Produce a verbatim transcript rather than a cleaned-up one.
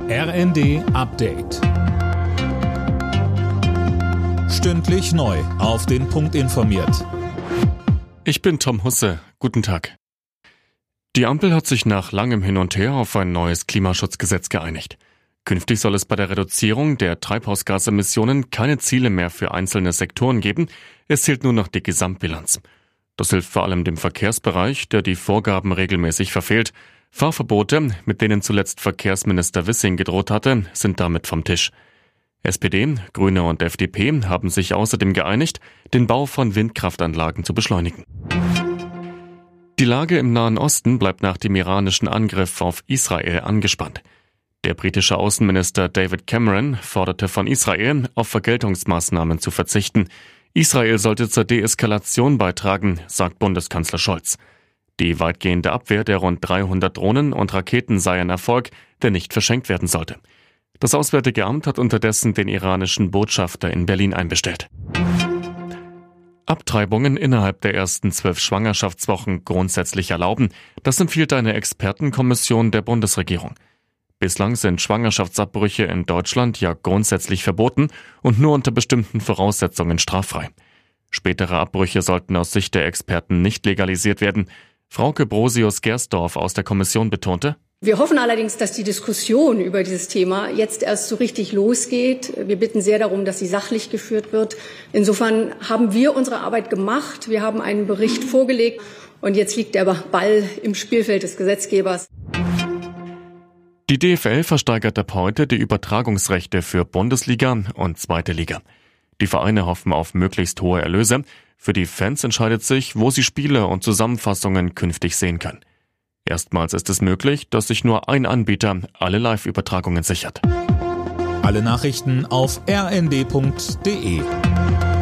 R N D Update. Stündlich neu auf den Punkt informiert. Ich bin Tom Husse. Guten Tag. Die Ampel hat sich nach langem Hin und Her auf ein neues Klimaschutzgesetz geeinigt. Künftig soll es bei der Reduzierung der Treibhausgasemissionen keine Ziele mehr für einzelne Sektoren geben. Es zählt nur noch die Gesamtbilanz. Das hilft vor allem dem Verkehrsbereich, der die Vorgaben regelmäßig verfehlt. Fahrverbote, mit denen zuletzt Verkehrsminister Wissing gedroht hatte, sind damit vom Tisch. S P D, Grüne und F D P haben sich außerdem geeinigt, den Bau von Windkraftanlagen zu beschleunigen. Die Lage im Nahen Osten bleibt nach dem iranischen Angriff auf Israel angespannt. Der britische Außenminister David Cameron forderte von Israel, auf Vergeltungsmaßnahmen zu verzichten. Israel sollte zur Deeskalation beitragen, sagt Bundeskanzler Scholz. Die weitgehende Abwehr der rund dreihundert Drohnen und Raketen sei ein Erfolg, der nicht verschenkt werden sollte. Das Auswärtige Amt hat unterdessen den iranischen Botschafter in Berlin einbestellt. Abtreibungen innerhalb der ersten zwölf Schwangerschaftswochen grundsätzlich erlauben, das empfiehlt eine Expertenkommission der Bundesregierung. Bislang sind Schwangerschaftsabbrüche in Deutschland ja grundsätzlich verboten und nur unter bestimmten Voraussetzungen straffrei. Spätere Abbrüche sollten aus Sicht der Experten nicht legalisiert werden. Frauke Brosius-Gersdorf aus der Kommission betonte: Wir hoffen allerdings, dass die Diskussion über dieses Thema jetzt erst so richtig losgeht. Wir bitten sehr darum, dass sie sachlich geführt wird. Insofern haben wir unsere Arbeit gemacht. Wir haben einen Bericht vorgelegt und jetzt liegt der Ball im Spielfeld des Gesetzgebers. Die D F L versteigert ab heute die Übertragungsrechte für Bundesliga und Zweite Liga. Die Vereine hoffen auf möglichst hohe Erlöse. Für die Fans entscheidet sich, wo sie Spiele und Zusammenfassungen künftig sehen können. Erstmals ist es möglich, dass sich nur ein Anbieter alle Live-Übertragungen sichert. Alle Nachrichten auf r n d punkt d e.